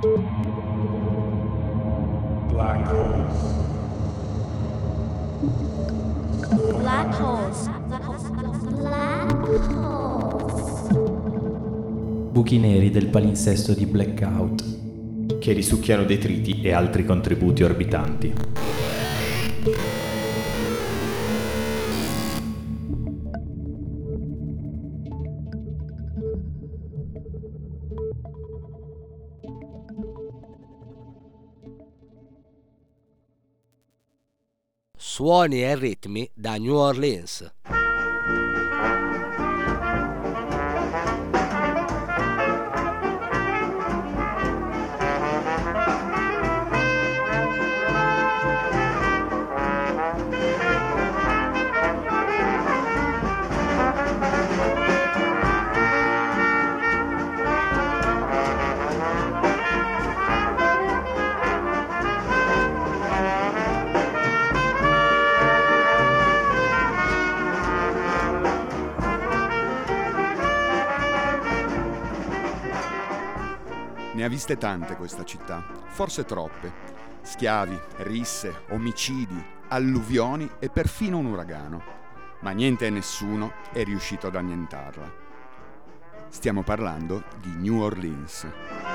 Black holes. Black holes. Black holes. Buchi neri del palinsesto di Blackout, che risucchiano detriti e altri contributi orbitanti. Suoni e ritmi da New Orleans. Ne ha viste tante questa città, forse troppe. Schiavi, risse, omicidi, alluvioni e perfino un uragano. Ma niente e nessuno è riuscito ad annientarla. Stiamo parlando di New Orleans.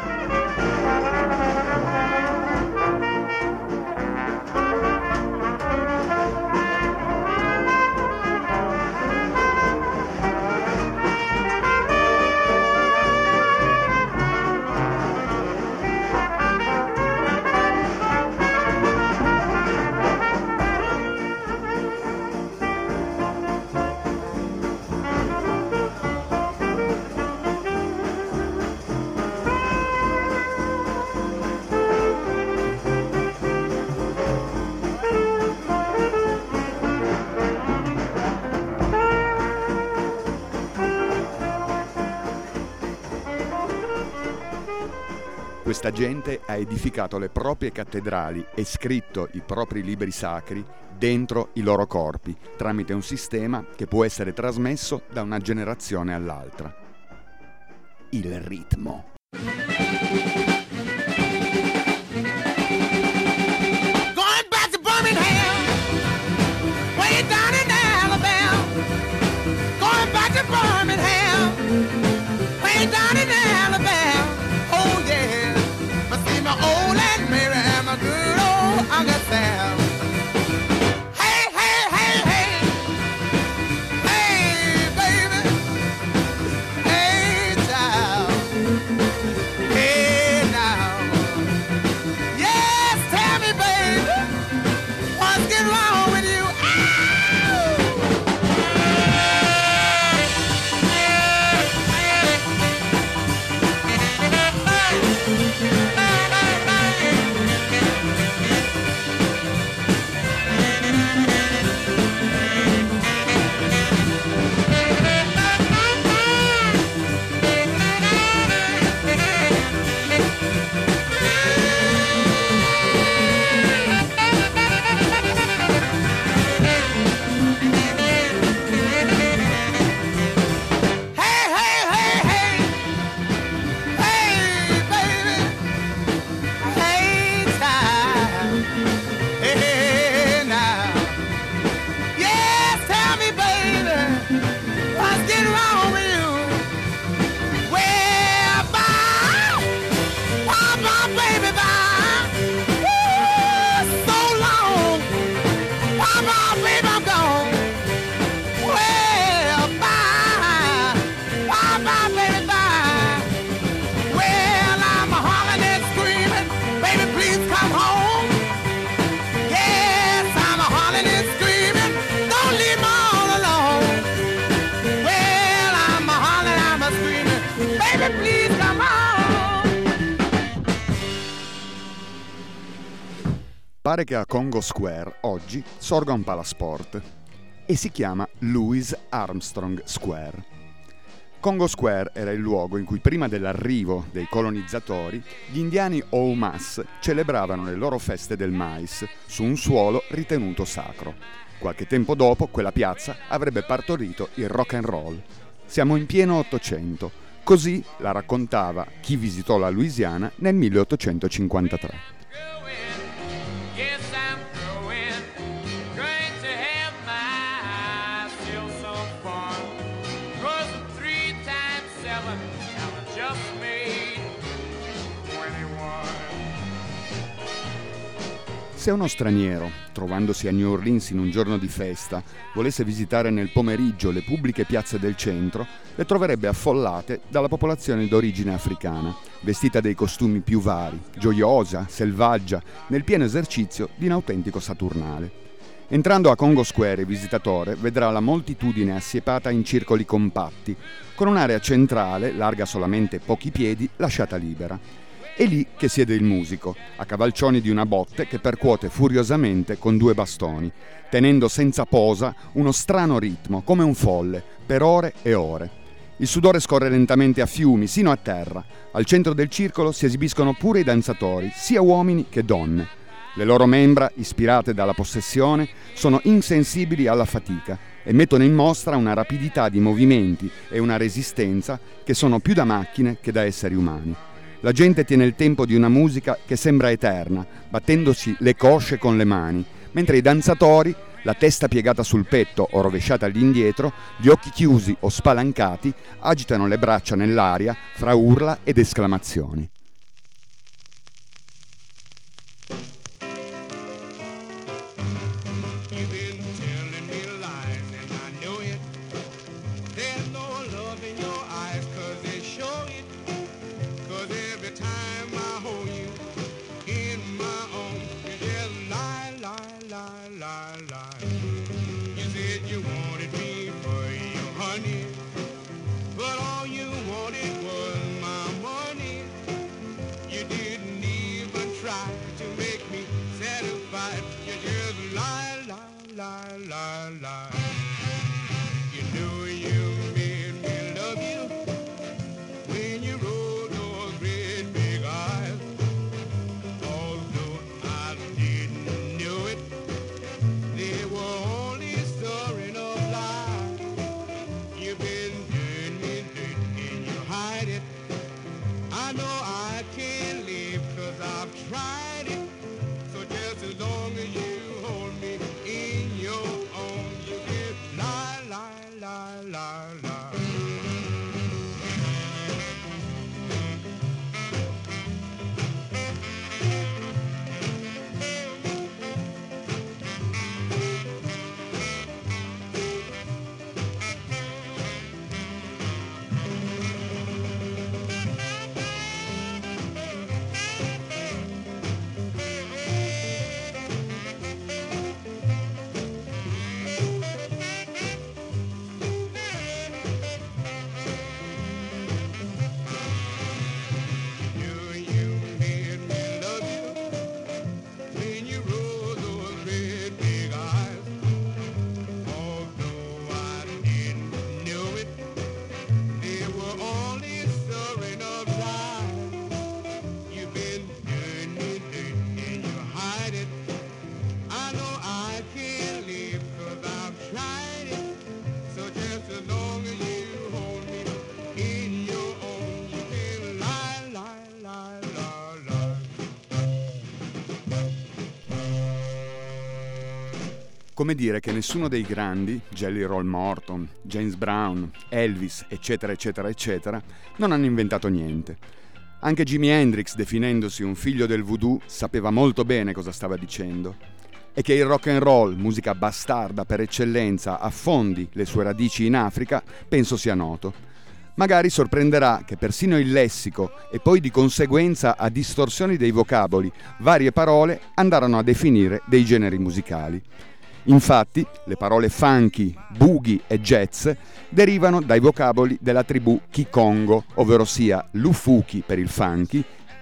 Questa gente ha edificato le proprie cattedrali e scritto i propri libri sacri dentro i loro corpi, tramite un sistema che può essere trasmesso da una generazione all'altra. Il ritmo. Going back to Birmingham, way down in Alabama. Going back to Birmingham, way down in Alabama. Oh yeah, I see my old Aunt Mary and my good old Uncle Sam. Hey, hey, hey, hey, hey, baby, hey, child, hey now. Yes, tell me, baby, what's getting wrong with you? Pare che a Congo Square oggi sorga un palasport e si chiama Louis Armstrong Square. Congo Square era il luogo in cui prima dell'arrivo dei colonizzatori gli indiani Oumas celebravano le loro feste del mais su un suolo ritenuto sacro. Qualche tempo dopo quella piazza avrebbe partorito il rock and roll. Siamo in pieno Ottocento. Così la raccontava chi visitò la Louisiana nel 1853. Yes, I'm growing, trying to have myself some fun. 'Cause 3 times 7, and I just made 21. Se uno straniero, trovandosi a New Orleans in un giorno di festa, volesse visitare nel pomeriggio le pubbliche piazze del centro, le troverebbe affollate dalla popolazione d'origine africana, vestita dei costumi più vari, gioiosa, selvaggia, nel pieno esercizio di un autentico saturnale. Entrando a Congo Square, il visitatore vedrà la moltitudine assiepata in circoli compatti, con un'area centrale, larga solamente pochi piedi, lasciata libera. È lì che siede il musico, a cavalcioni di una botte che percuote furiosamente con 2 bastoni, tenendo senza posa uno strano ritmo, come un folle, per ore e ore. Il sudore scorre lentamente a fiumi, sino a terra. Al centro del circolo si esibiscono pure i danzatori, sia uomini che donne. Le loro membra, ispirate dalla possessione, sono insensibili alla fatica e mettono in mostra una rapidità di movimenti e una resistenza che sono più da macchine che da esseri umani. La gente tiene il tempo di una musica che sembra eterna, battendosi le cosce con le mani, mentre i danzatori, la testa piegata sul petto o rovesciata all'indietro, gli occhi chiusi o spalancati, agitano le braccia nell'aria fra urla ed esclamazioni. Come dire che nessuno dei grandi, Jelly Roll Morton, James Brown, Elvis, eccetera, eccetera, eccetera, non hanno inventato niente. Anche Jimi Hendrix, definendosi un figlio del voodoo, sapeva molto bene cosa stava dicendo. E che il rock and roll, musica bastarda per eccellenza, affondi le sue radici in Africa, penso sia noto. Magari sorprenderà che persino il lessico e poi di conseguenza a distorsioni dei vocaboli, varie parole andarono a definire dei generi musicali. Infatti, le parole funky, boogie e jazz derivano dai vocaboli della tribù Kikongo, ovvero sia Lufuki per il funky,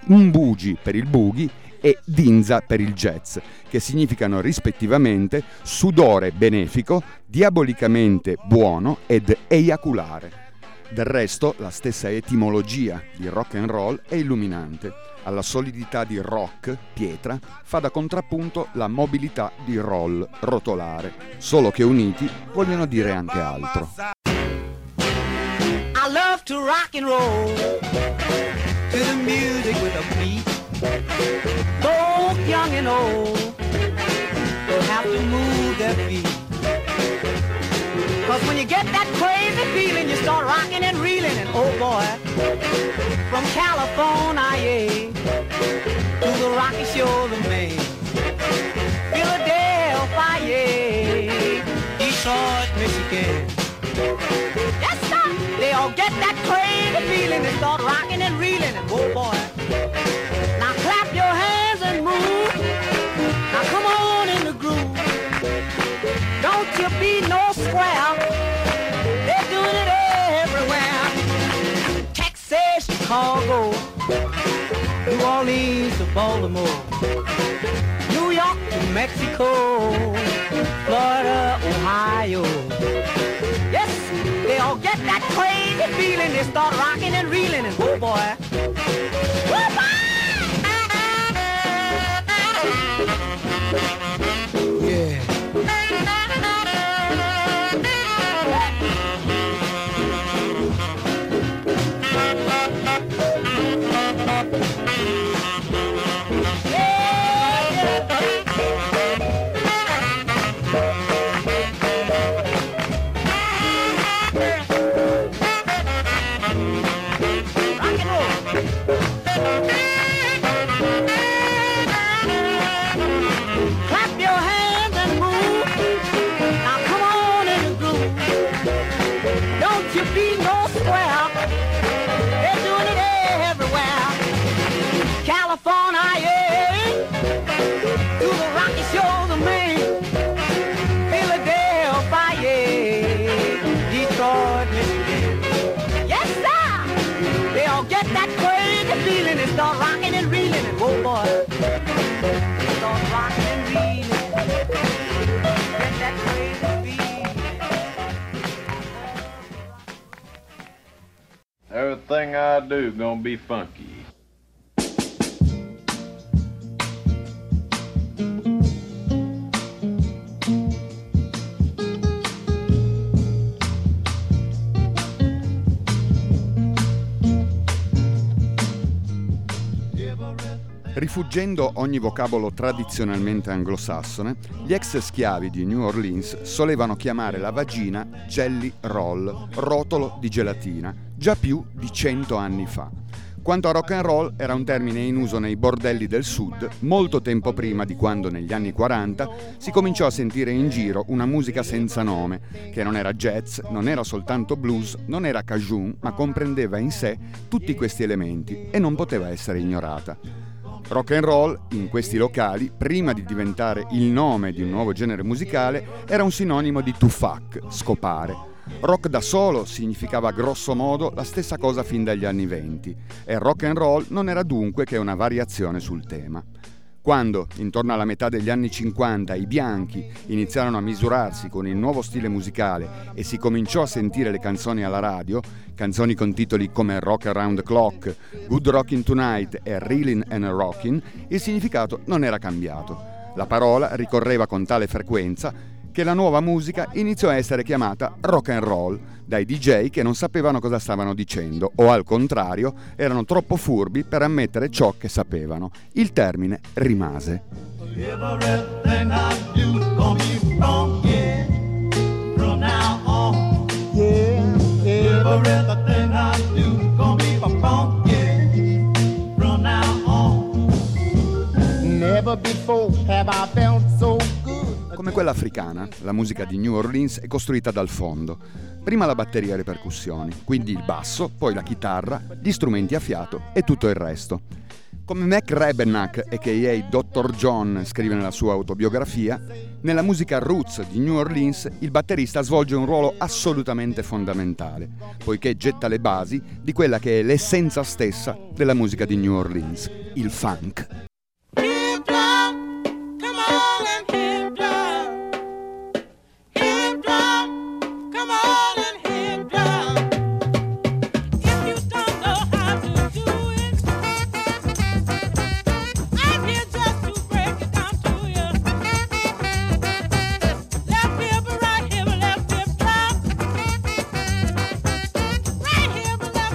Mbuji per il boogie e Dinza per il jazz, che significano rispettivamente sudore benefico, diabolicamente buono ed eiaculare. Del resto, la stessa etimologia di rock and roll è illuminante. Alla solidità di rock, pietra, fa da contrappunto la mobilità di roll, rotolare, solo che uniti vogliono dire anche altro. I love to rock and roll, to the music with a beat. Both young and old will have to move their feet. Cause when you get that crazy feeling, you start rocking and reeling, and oh boy, from California to the Rocky Shores of Maine, Philadelphia, Detroit, Michigan. Yes, sir! They all get that crazy feeling, they start rocking and reeling, and oh boy, now clap your hands and move. Now come on in the groove. Don't you be no square. They're doing it everywhere. Texas, Chicago, New Orleans to Baltimore, New York to Mexico, Florida, Ohio. Yes, they all get that crazy feeling. They start rocking and reeling, and oh boy, yeah. Start rocking and reeling, and oh boy, start rocking and reeling, get that crazy feeling. Everything I do gonna be funky. Rifuggendo ogni vocabolo tradizionalmente anglosassone, gli ex schiavi di New Orleans solevano chiamare la vagina jelly roll, rotolo di gelatina, già più di 100 anni fa. Quanto a rock and roll, era un termine in uso nei bordelli del sud molto tempo prima di quando negli anni 40 si cominciò a sentire in giro una musica senza nome, che non era jazz, non era soltanto blues, non era cajun, ma comprendeva in sé tutti questi elementi e non poteva essere ignorata. Rock and roll, in questi locali, prima di diventare il nome di un nuovo genere musicale, era un sinonimo di to fuck, scopare. Rock da solo significava grosso modo la stessa cosa fin dagli anni '20 e rock and roll non era dunque che una variazione sul tema. Quando, intorno alla metà degli anni 50, i bianchi iniziarono a misurarsi con il nuovo stile musicale e si cominciò a sentire le canzoni alla radio, canzoni con titoli come Rock Around the Clock, Good Rockin' Tonight e Reelin' and Rockin', il significato non era cambiato. La parola ricorreva con tale frequenza che la nuova musica iniziò a essere chiamata rock and roll dai DJ che non sapevano cosa stavano dicendo o al contrario erano troppo furbi per ammettere ciò che sapevano. Il termine rimase. Everything I do gonna be funky from now on. Yeah, everything I do gonna be funky from now on. Never before have I felt so good. Come quella africana, la musica di New Orleans è costruita dal fondo. Prima la batteria e le percussioni, quindi il basso, poi la chitarra, gli strumenti a fiato e tutto il resto. Come Mac Rebennack, a.k.a. Dr. John, scrive nella sua autobiografia, nella musica roots di New Orleans il batterista svolge un ruolo assolutamente fondamentale, poiché getta le basi di quella che è l'essenza stessa della musica di New Orleans, il funk. Right here, but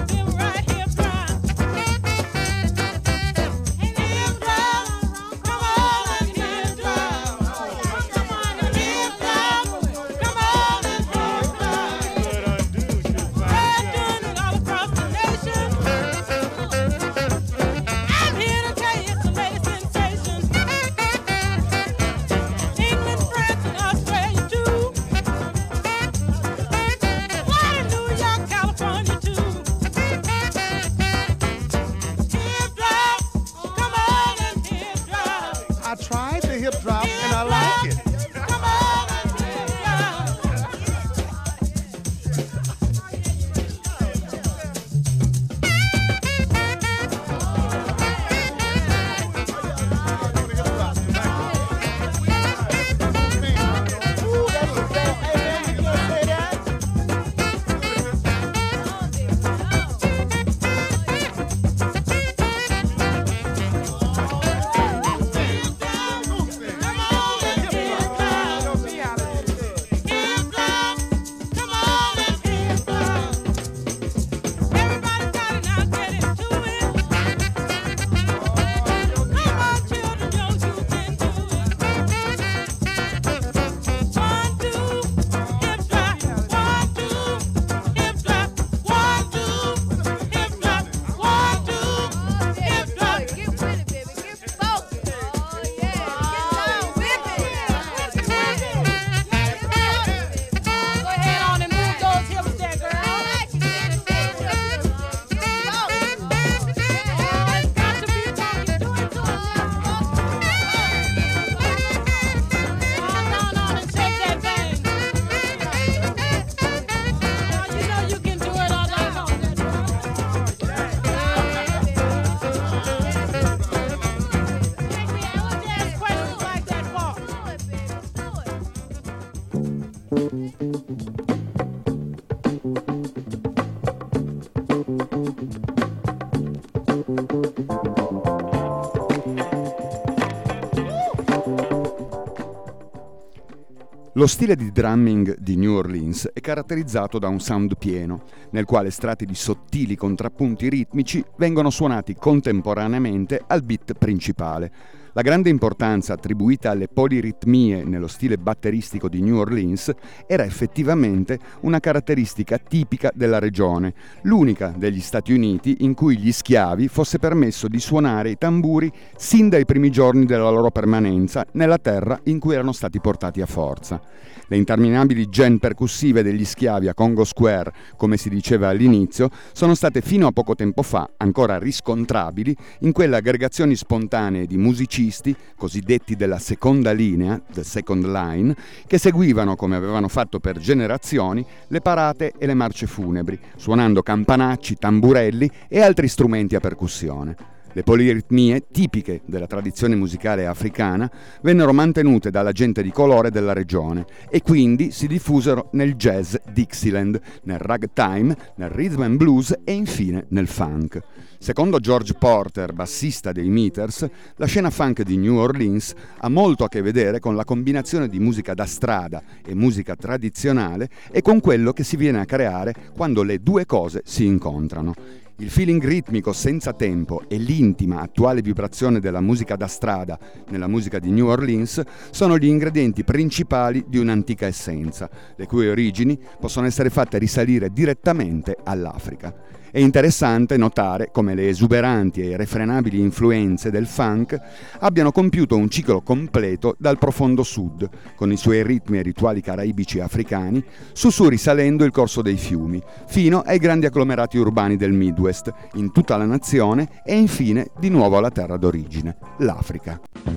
Lo stile di drumming di New Orleans è caratterizzato da un sound pieno, nel quale strati di sottili contrappunti ritmici vengono suonati contemporaneamente al beat principale. La grande importanza attribuita alle poliritmie nello stile batteristico di New Orleans era effettivamente una caratteristica tipica della regione, l'unica degli Stati Uniti in cui gli schiavi fosse permesso di suonare i tamburi sin dai primi giorni della loro permanenza nella terra in cui erano stati portati a forza. Le interminabili gen percussive degli schiavi a Congo Square, come si diceva all'inizio, sono state fino a poco tempo fa ancora riscontrabili in quelle aggregazioni spontanee di musicisti, cosiddetti della seconda linea, the second line, che seguivano, come avevano fatto per generazioni, le parate e le marce funebri, suonando campanacci, tamburelli e altri strumenti a percussione. Le poliritmie, tipiche della tradizione musicale africana, vennero mantenute dalla gente di colore della regione e quindi si diffusero nel jazz Dixieland, nel ragtime, nel rhythm and blues e infine nel funk. Secondo George Porter, bassista dei Meters, la scena funk di New Orleans ha molto a che vedere con la combinazione di musica da strada e musica tradizionale e con quello che si viene a creare quando le due cose si incontrano. Il feeling ritmico senza tempo e l'intima attuale vibrazione della musica da strada nella musica di New Orleans sono gli ingredienti principali di un'antica essenza, le cui origini possono essere fatte risalire direttamente all'Africa. È interessante notare come le esuberanti e irrefrenabili influenze del funk abbiano compiuto un ciclo completo dal profondo sud, con i suoi ritmi e rituali caraibici e africani, su risalendo il corso dei fiumi, fino ai grandi agglomerati urbani del Midwest, in tutta la nazione e infine di nuovo alla terra d'origine, l'Africa.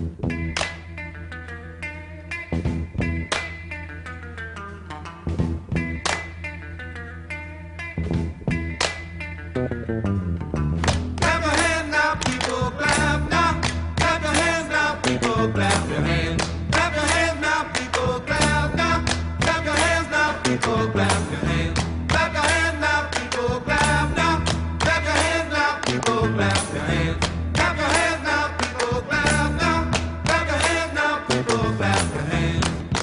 Clap your hands now, people, clap now. Clap your hands now, people, clap your hands. Clap your hands now, people, clap now. Clap your hands now, people, clap your hands. Clap your hands now, people, clap now. Clap your hands now, people, clap your hands. Clap your hands now, people, clap now. Clap your hands now, people, clap your hands.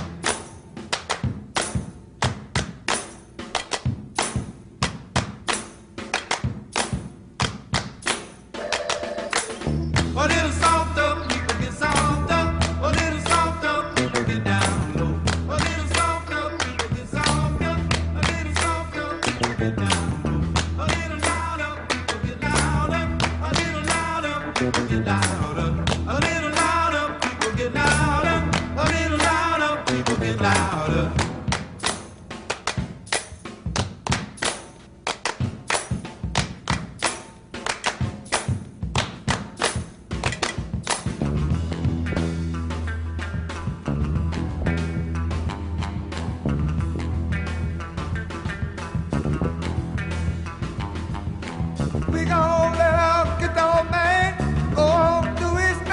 A little softer, people get softer. A little softer, people get down low. A little softer, people get softer. A little softer, people get down low. A little louder, people get louder. A little louder, people get louder. A little louder, people get louder. A little louder, people get louder. We gon' let our guitar man go on to his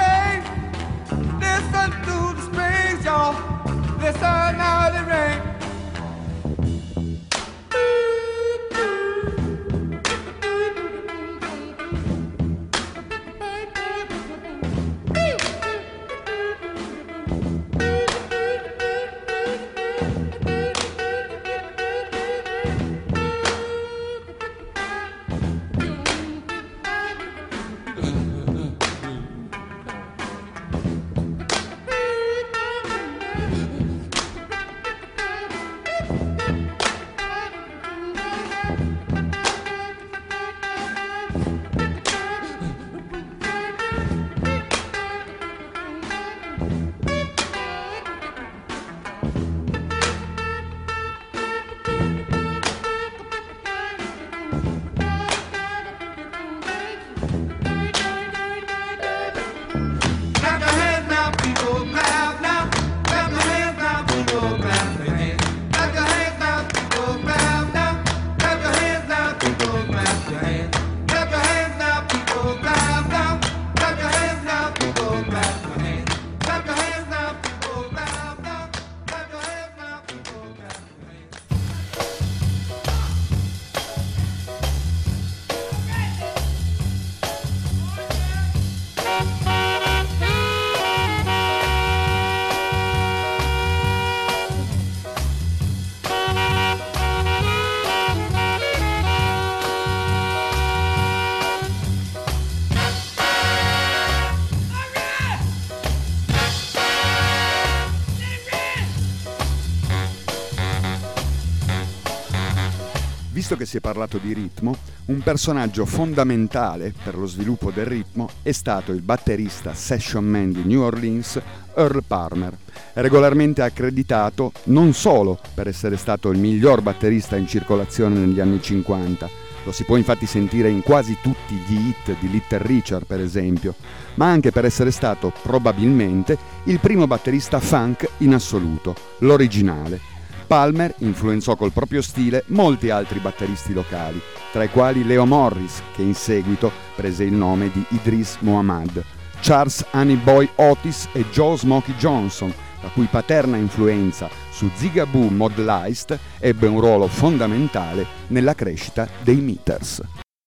visto che si è parlato di ritmo, un personaggio fondamentale per lo sviluppo del ritmo è stato il batterista session man di New Orleans, Earl Palmer, regolarmente accreditato non solo per essere stato il miglior batterista in circolazione negli anni 50, lo si può infatti sentire in quasi tutti gli hit di Little Richard per esempio, ma anche per essere stato probabilmente il primo batterista funk in assoluto, l'originale. Palmer influenzò col proprio stile molti altri batteristi locali, tra i quali Leo Morris, che in seguito prese il nome di Idris Muhammad, Charles Honey Boy Otis e Joe Smokey Johnson, la cui paterna influenza su Zigaboo Modlist ebbe un ruolo fondamentale nella crescita dei Meters.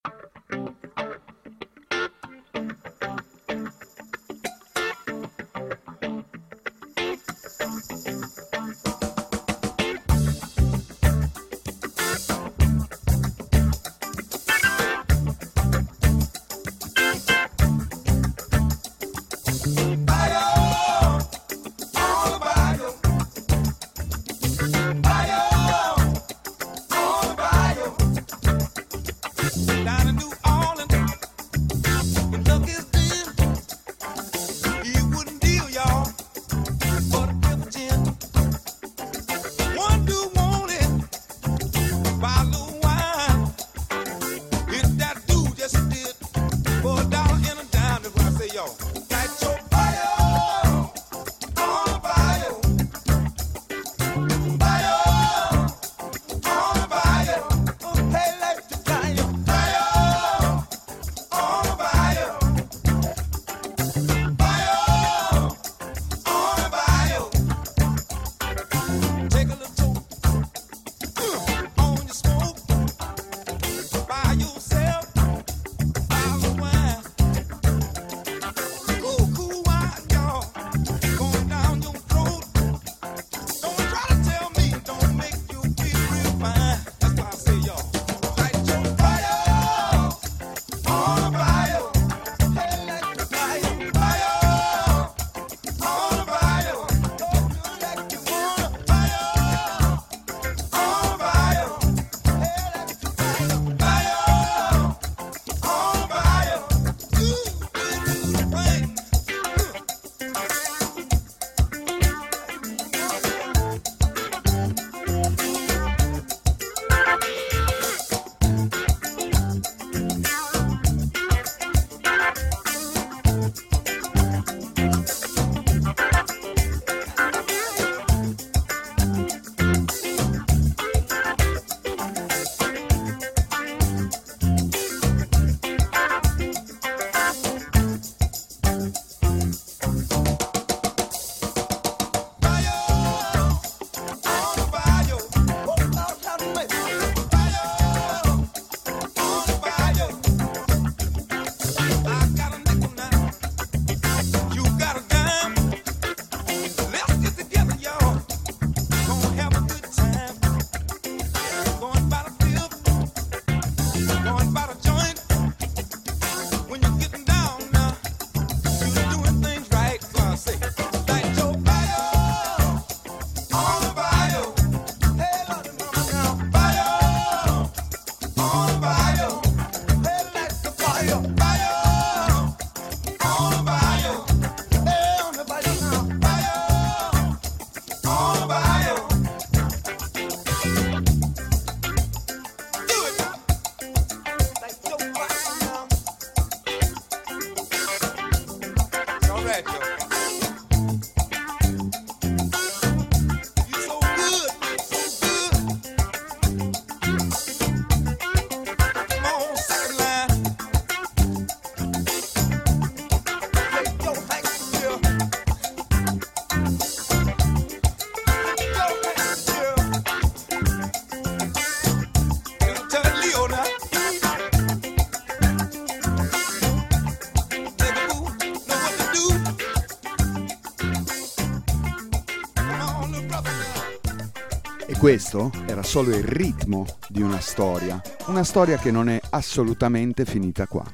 Questo era solo il ritmo di una storia che non è assolutamente finita qua.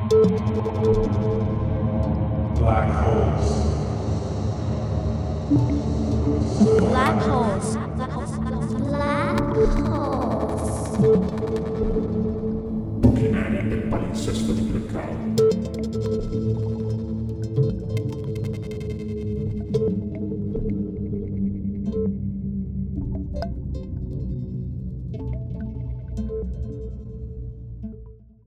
Black holes. Black holes. Black holes. Buchi neri del palinsesto di Blackout.